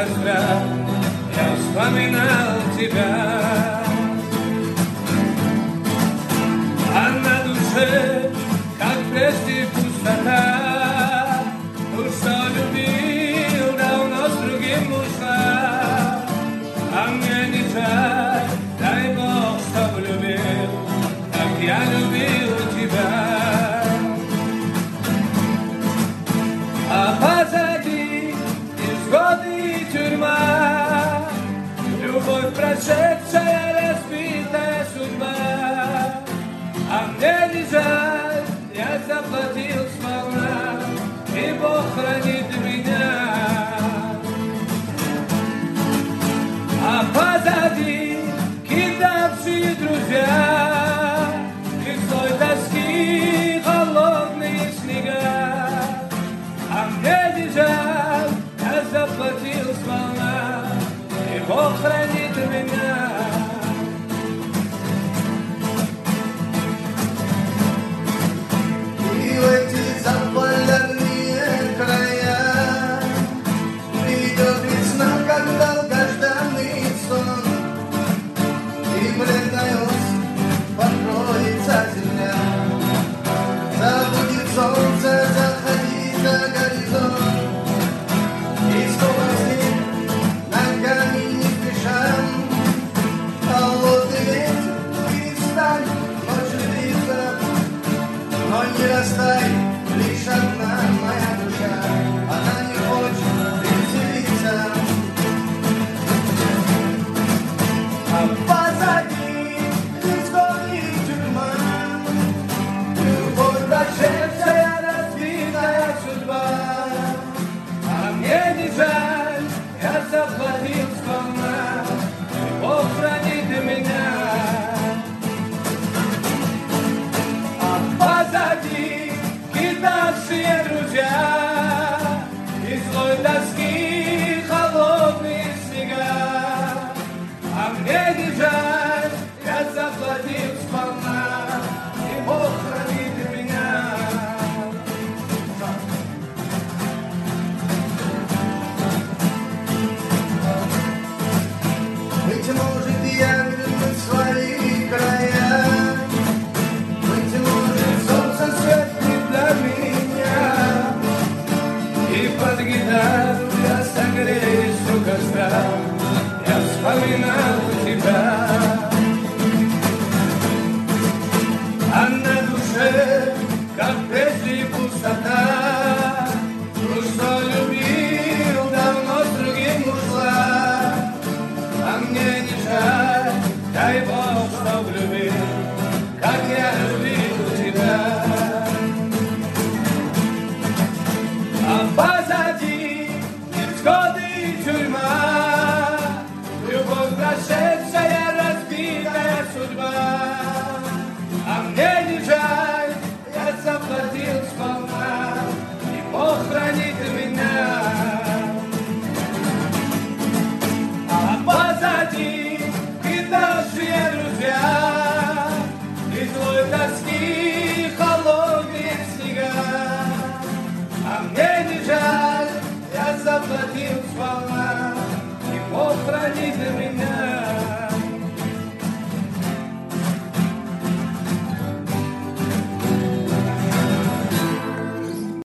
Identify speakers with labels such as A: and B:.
A: костра я вспоминал тебя. А на душе, как прежде, пустота. Ну что любил, давно с другим ушла. А мне не жаль, дай Бог, чтоб любил, как я любил тебя. А позади невзгоды и тюрьма, любовь прошедшая, разбитая судьба. А мне не жаль, я заплатил сполна, и Бог хранит меня. А позади кидавшие друзья, и злой тоски холодные снега. А мне не жаль, я заплатил сполна, и Бог хранит меня.
B: И в эти заполярные края придет весна, как долгожданный сон, и бледной осень покроется земля, забудет солнце заходить за горизонт, и снова снег ногами не спеша, холодный ветер перестанет ночь длиться, но не растай, лишь одна моя душа, она не хочет веселиться. А позади невзгоды и тюрьма, любовь прошедшая, разбитая судьба. А мне не жаль, я заплатил сполна, и Бог хранит меня. А позади кидавшие друзья, и злой тоски холодные снега. А мне не жаль, я заплатил сполна, и Бог хранит меня. Быть может, я вернусь в свои края, быть может, солнце светлит для меня,
A: И под гитару я согреюсь у костра, я вспоминал тебя. А на душе, как прежде, пустота. Ну что любил, давно с другим ушла. А мне не жаль, дай Бог, чтоб любил, как я любил тебя. А позади невзгоды и тюрьма, любовь прошедшая, разбитая судьба. А мне не жаль, я заплатил сполна, и Бог хранит меня. А позади кидавшие друзья, и злой тоски холодные снега. А мне не жаль, я заплатил сполна, и Бог хранит меня.